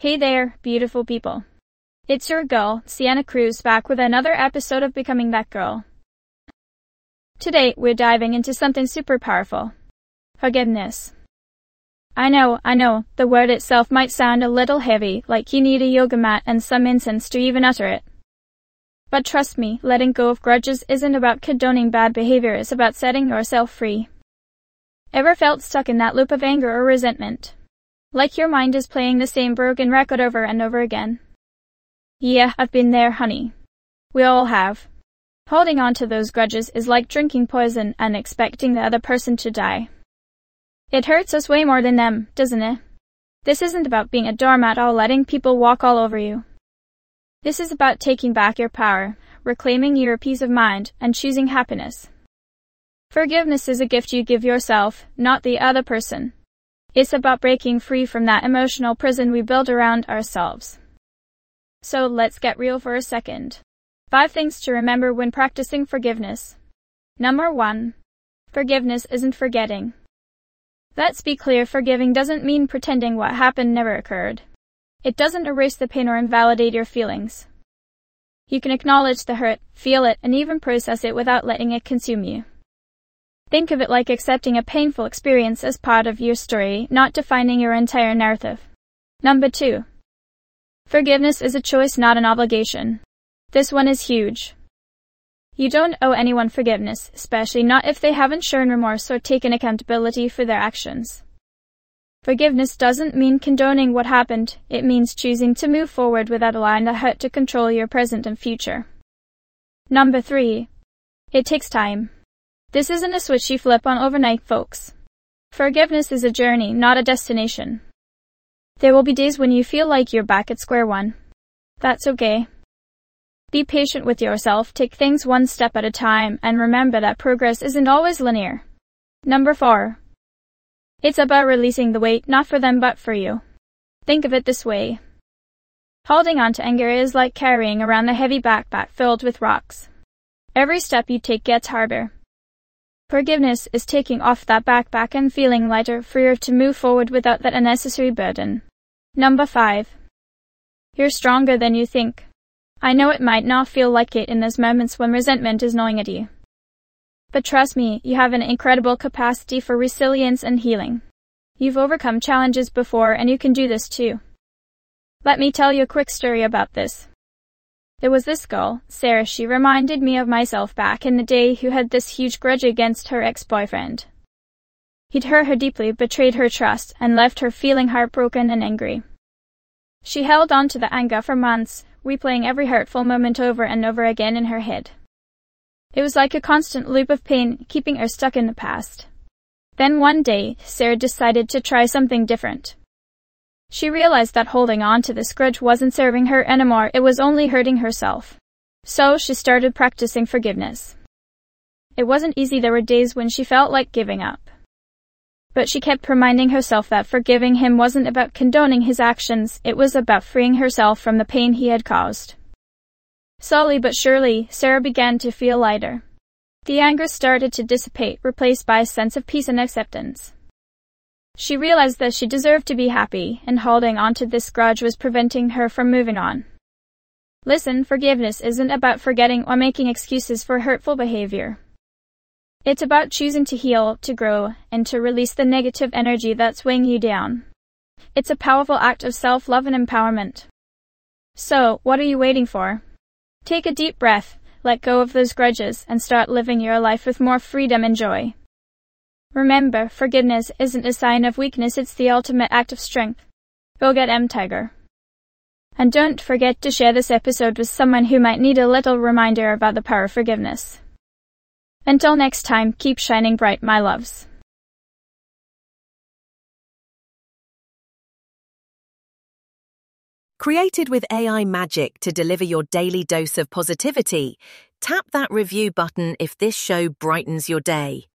Hey there, beautiful people. It's your girl, Sienna Cruz, back with another episode of Becoming That Girl. Today, we're diving into something super powerful. Forgiveness. I know, the word itself might sound a little heavy, like you need a yoga mat and some incense to even utter it. But trust me, letting go of grudges isn't about condoning bad behavior, it's about setting yourself free. Ever felt stuck in that loop of anger or resentment? Like your mind is playing the same broken record over and over again? Yeah, I've been there, honey. We all have. Holding on to those grudges is like drinking poison and expecting the other person to die. It hurts us way more than them, doesn't it? This isn't about being a doormat or letting people walk all over you. This is about taking back your power, reclaiming your peace of mind, and choosing happiness. Forgiveness is a gift you give yourself, not the other person. It's about breaking free from that emotional prison we build around ourselves. So let's get real for a second. 5 things to remember when practicing forgiveness. Number 1. Forgiveness isn't forgetting. Let's be clear, forgiving doesn't mean pretending what happened never occurred. It doesn't erase the pain or invalidate your feelings. You can acknowledge the hurt, feel it, and even process it without letting it consume you. Think of it like accepting a painful experience as part of your story, not defining your entire narrative. Number 2. Forgiveness is a choice, not an obligation. This one is huge. You don't owe anyone forgiveness, especially not if they haven't shown remorse or taken accountability for their actions. Forgiveness doesn't mean condoning what happened, it means choosing to move forward without allowing the hurt to control your present and future. Number 3. It takes time. This isn't a switch you flip on overnight, folks. Forgiveness is a journey, not a destination. There will be days when you feel like you're back at square one. That's okay. Be patient with yourself, take things one step at a time, and remember that progress isn't always linear. Number 4. It's about releasing the weight, not for them but for you. Think of it this way. Holding on to anger is like carrying around a heavy backpack filled with rocks. Every step you take gets harder. Forgiveness is taking off that backpack and feeling lighter, freer to move forward without that unnecessary burden. Number 5. You're stronger than you think. I know it might not feel like it in those moments when resentment is gnawing at you. But trust me, you have an incredible capacity for resilience and healing. You've overcome challenges before and you can do this too. Let me tell you a quick story about this. There was this girl, Sarah. She reminded me of myself back in the day, who had this huge grudge against her ex-boyfriend. He'd hurt her deeply, betrayed her trust, and left her feeling heartbroken and angry. She held on to the anger for months, replaying every hurtful moment over and over again in her head. It was like a constant loop of pain, keeping her stuck in the past. Then one day, Sarah decided to try something different. She realized that holding on to this grudge wasn't serving her anymore, it was only hurting herself. So she started practicing forgiveness. It wasn't easy, there were days when she felt like giving up. But she kept reminding herself that forgiving him wasn't about condoning his actions, it was about freeing herself from the pain he had caused. Slowly but surely, Sarah began to feel lighter. The anger started to dissipate, replaced by a sense of peace and acceptance. She realized that she deserved to be happy, and holding on to this grudge was preventing her from moving on. Listen, forgiveness isn't about forgetting or making excuses for hurtful behavior. It's about choosing to heal, to grow, and to release the negative energy that's weighing you down. It's a powerful act of self-love and empowerment. So, what are you waiting for? Take a deep breath, let go of those grudges, and start living your life with more freedom and joy. Remember, forgiveness isn't a sign of weakness, it's the ultimate act of strength. Go get Tiger. And don't forget to share this episode with someone who might need a little reminder about the power of forgiveness. Until next time, keep shining bright, my loves. Created with AI magic to deliver your daily dose of positivity, tap that review button if this show brightens your day.